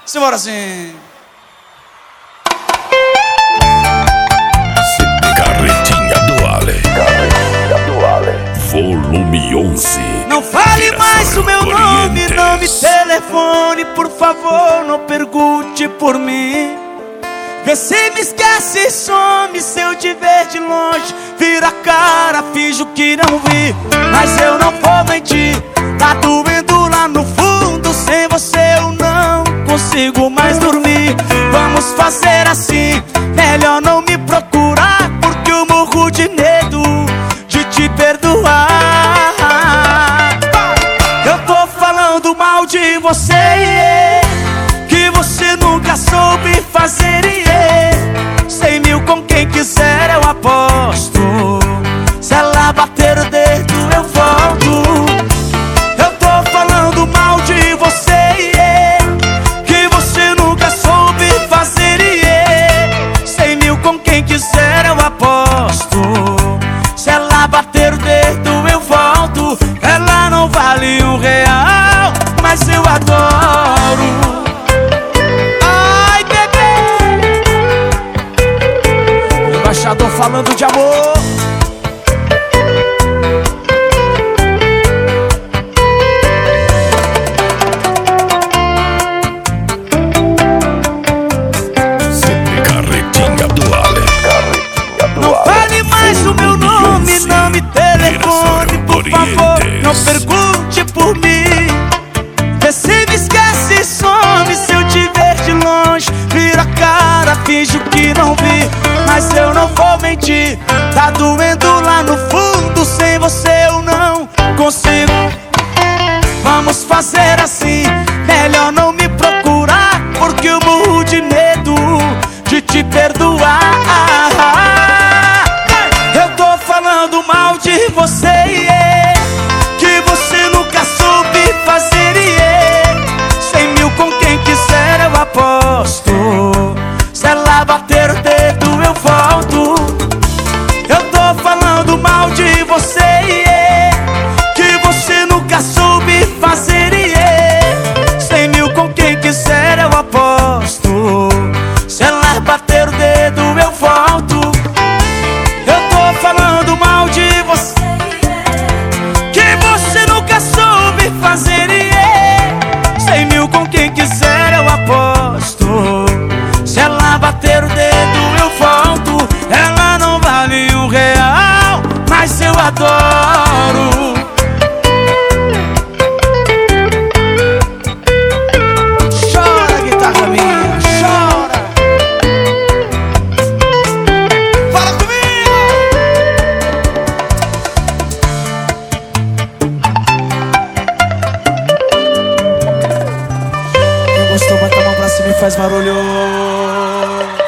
Simbora assim. Carretinha do Ale. Volume 11. Não fale mais o meu nome, não me telefone, por favor, não pergunte por mim. Vê se me esquece e some, se eu te ver de longe, vira a cara, finjo que não vi. Mas eu não vou mentir, tá doendo lá no fundo, sem você eu não consigo mais dormir. Vamos fazer assim, melhor não me procurar, porque eu morro de medo de te perdoar. Eu tô falando mal de você, que você nunca soube fazer, 100 mil com quem quiser eu aposto. Se ela bater o dedo eu volto. Eu tô falando mal de você, que você nunca soube fazer, 100 mil com quem quiser eu aposto. Se ela bater o dedo eu volto. Ela não vale R$1, mas eu adoro. Embaixador falando de amor. Sempre Carretinha do Ale. Não fale mais o meu nome, não me telefone, por favor, não pergunte por mim. Vê se me esquece e some, se eu te ver de longe, vira a cara, finjo que não vi. Mas eu não vou mentir, tá doendo lá no fundo, sem você eu não consigo. Vamos fazer assim, melhor não me procurar, porque eu morro de medo de te perdoar. Eu tô falando mal de você, que você nunca soube fazer, 100 mil com quem quiser eu aposto. Se ela bater o dedo eu volto. Eu tô falando mal de você, que você nunca soube fazer, 100 mil com quem quiser eu aposto. Se ela bater o dedo eu volto. Eu tô falando mal de você, que você nunca soube fazer, 100 mil com quem quiser eu aposto. Se ela bater o dedo eu volto. Ela não vale R$1, mas eu adoro. Chora, guitarra minha, chora. Fala comigo. Quem gostou, bota a mão pra cima e faz barulho.